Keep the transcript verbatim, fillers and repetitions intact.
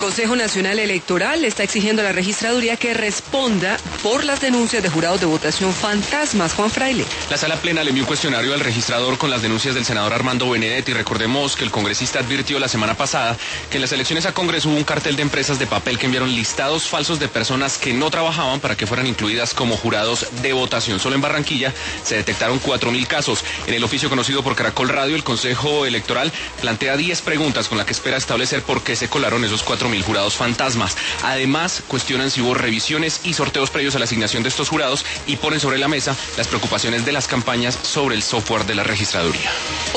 El Consejo Nacional Electoral está exigiendo a la registraduría que responda por las denuncias de jurados de votación fantasmas. Juan Fraile. La sala plena le envió un cuestionario al registrador con las denuncias del senador Armando Benedetti. Recordemos que el congresista advirtió la semana pasada que en las elecciones a Congreso hubo un cartel de empresas de papel que enviaron listados falsos de personas que no trabajaban para que fueran incluidas como jurados de votación. Solo en Barranquilla se detectaron cuatro mil casos. En el oficio conocido por Caracol Radio, el Consejo Electoral plantea diez preguntas con las que espera establecer por qué se colaron esos cuatro mil jurados fantasmas. Además, cuestionan si hubo revisiones y sorteos previos a la asignación de estos jurados y ponen sobre la mesa las preocupaciones de las campañas sobre el software de la registraduría.